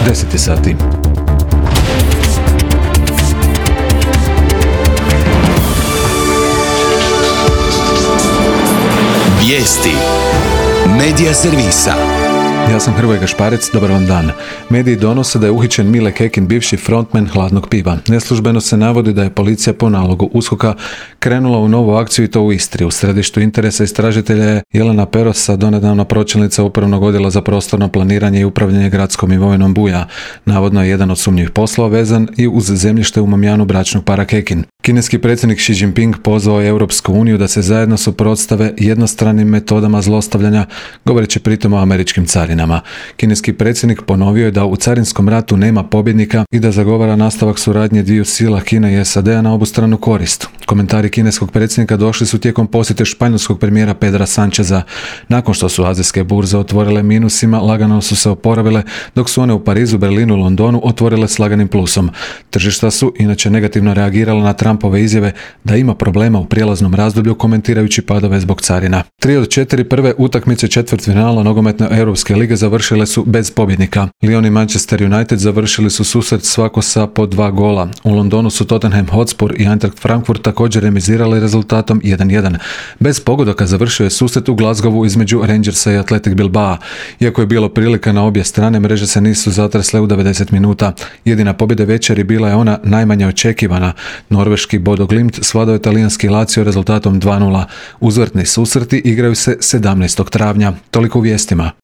10 sati. Vijesti Medija servisa. Ja sam Hrvoje Gašparec, dobar vam dan. Mediji donose da je uhićen Mile Kekin, bivši frontman Hladnog piva. Neslužbeno se navodi da je policija po nalogu USKOK-a krenula u novu akciju i to u Istri. U središtu interesa istražitelja je Jelena Perosa, donedavna pročelnica Upravnog odjela za prostorno planiranje i upravljanje gradskom imovinom Buja. Navodno je jedan od sumnjivih poslova vezan i uz zemljište u Momjanu bračnog para Kekin. Kineski predsjednik Xi Jinping pozvao je Europsku uniju da se zajedno suprotstave jednostranim metodama zlostavljanja, govoreći pritom o američkim carinama. Kineski predsjednik ponovio je da u carinskom ratu nema pobjednika i da zagovara nastavak suradnje dviju sila Kine i SAD-a na obostranu korist. Komentari kineskog predsjednika došli su tijekom posjete španjolskog premijera Pedra Sancheza. Nakon što su azijske burze otvorile minusima, lagano su se oporavile, dok su one u Parizu, Berlinu i Londonu otvorile s laganim plusom. Tržišta su inače negativno reagirala na Trumpove izjave da ima problema u prijelaznom razdoblju, komentirajući padove zbog carina. 3 od 4 prve utakmice četvrtfinala nogometne Europske lige završile su bez pobjednika. Lyon i Manchester United završili su susret svako sa po 2 gola. U Londonu su Tottenham Hotspur i Eintracht Frankfurt također remizirali rezultatom 1:1. Bez pogodaka završio je susret u Glasgowu između Rangersa i Athletic Bilbao. Iako je bilo prilika na obje strane, mreže se nisu zatresle u 90 minuta. Jedina pobjeda večeri bila je ona najmanje očekivana. Norveški Bodo Glimt svladao je talijanski Lazio rezultatom 2:0. Uzvratni susreti igraju se 17. travnja. Toliko u vijestima.